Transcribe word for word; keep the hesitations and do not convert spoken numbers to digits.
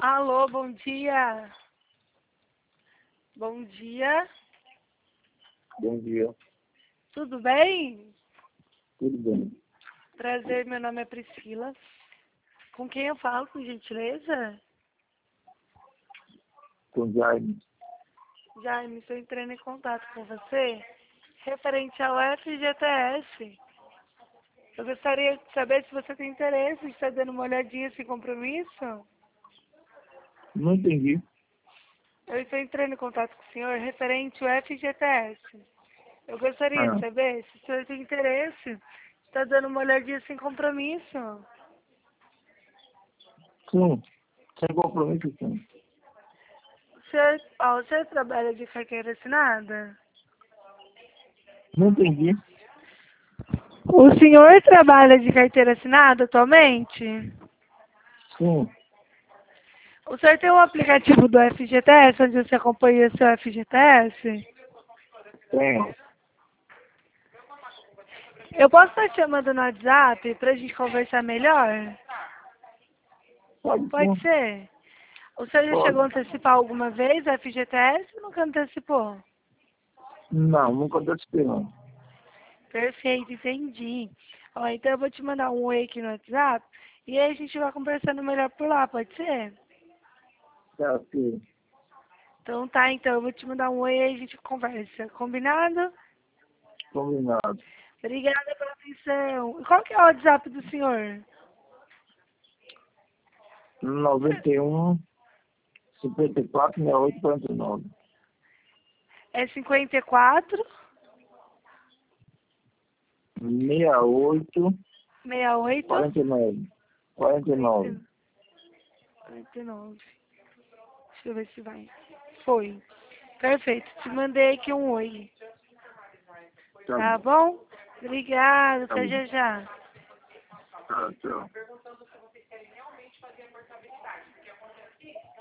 Alô, bom dia. Bom dia. Bom dia. Tudo bem? Tudo bem? Prazer, meu nome é Priscila. Com quem eu falo, com gentileza? Com Jaime. Jaime, estou entrando em contato com você referente ao F G T S. Eu gostaria de saber se você tem interesse de estar dando uma olhadinha sem compromisso. Não entendi. Eu estou entrando em contato com o senhor referente ao F G T S. Eu gostaria de Ah, saber se o senhor tem interesse de estar dando uma olhadinha sem compromisso. sim. Sem compromisso, sim. O senhor, ó, o senhor trabalha de carteira assinada? Não entendi. O senhor trabalha de carteira assinada atualmente? Sim. O senhor tem um aplicativo do F G T S onde você acompanha seu F G T S? Tenho. Eu posso estar te chamando no WhatsApp pra gente conversar melhor? Pode Pode sim. ser. O senhor já chegou a Pode. antecipar alguma vez o F G T S ou nunca antecipou? Não, nunca antecipei, não. Perfeito, entendi. Ó, então eu vou te mandar um oi aqui no WhatsApp e aí a gente vai conversando melhor por lá, pode ser? Tá, ok. Então tá, então eu vou te mandar um oi e aí a gente conversa. Combinado? Combinado. Obrigada pela atenção. E qual que é o WhatsApp do senhor? noventa e um, cinquenta e quatro, sessenta e oito, quarenta e nove. É cinquenta e quatro, sessenta e oito, sessenta e oito, quarenta e nove. quarenta e nove. quarenta e nove. Deixa eu ver se vai. Foi. Perfeito. Te mandei aqui um oi. Tá Tá bom. bom? Obrigada. Tá Até bom. já já. Tá, tchau.